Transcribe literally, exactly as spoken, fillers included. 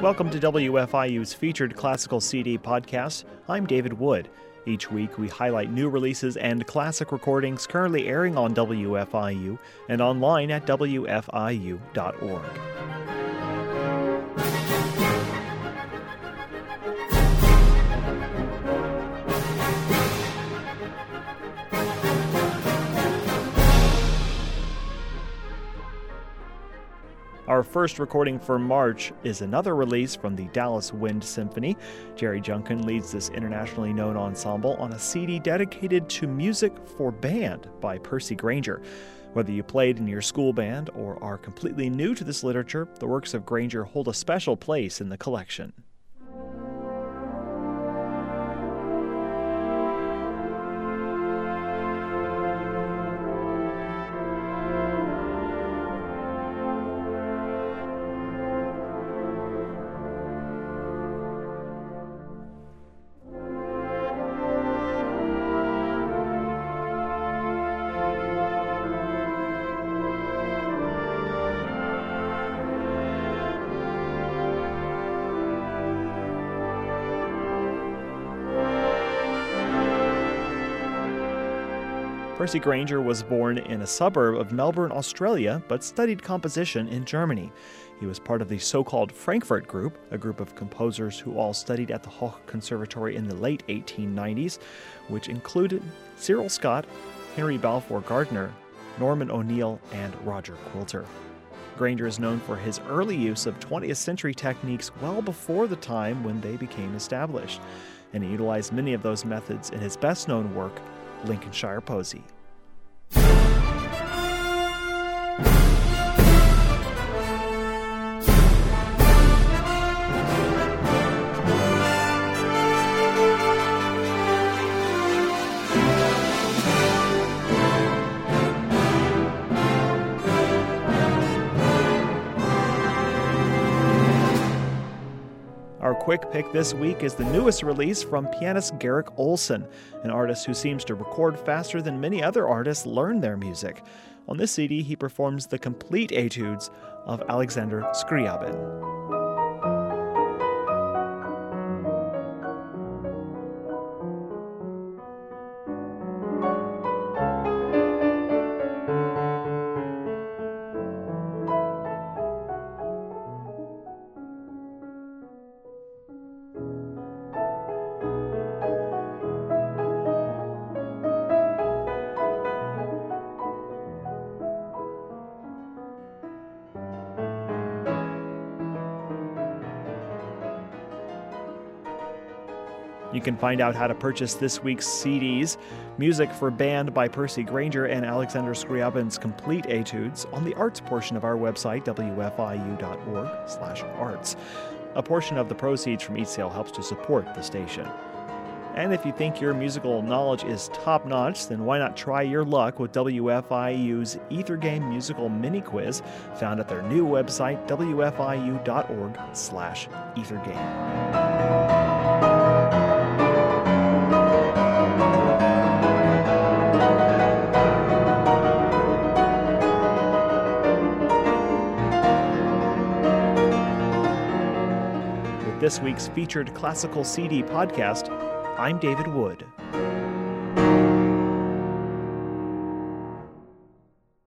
Welcome to W F I U's featured classical C D podcast. I'm David Wood. Each week we highlight new releases and classic recordings currently airing on W F I U and online at W F I U dot org. Our first recording for March is another release from the Dallas Wind Symphony. Jerry Junkin leads this internationally known ensemble on a C D dedicated to music for band by Percy Grainger. Whether you played in your school band or are completely new to this literature, the works of Grainger hold a special place in the collection. Percy Grainger was born in a suburb of Melbourne, Australia, but studied composition in Germany. He was part of the so-called Frankfurt Group, a group of composers who all studied at the Hoch Conservatory in the late eighteen nineties, which included Cyril Scott, Henry Balfour Gardner, Norman O'Neill, and Roger Quilter. Grainger is known for his early use of twentieth century techniques well before the time when they became established, and he utilized many of those methods in his best-known work, Lincolnshire Posy. Our quick pick this week is the newest release from pianist Garrick Ohlsson, an artist who seems to record faster than many other artists learn their music. On this C D, he performs the complete etudes of Alexander Scriabin. You can find out how to purchase this week's C Ds, Music for Band by Percy Grainger and Alexander Scriabin's Complete Etudes, on the arts portion of our website, W F I U dot org slash arts. A portion of the proceeds from each sale helps to support the station. And if you think your musical knowledge is top-notch, then why not try your luck with W F I U's Ether Game Musical Mini Quiz, found at their new website, W F I U dot org slash Ether Game. This week's featured classical C D podcast, I'm David Wood.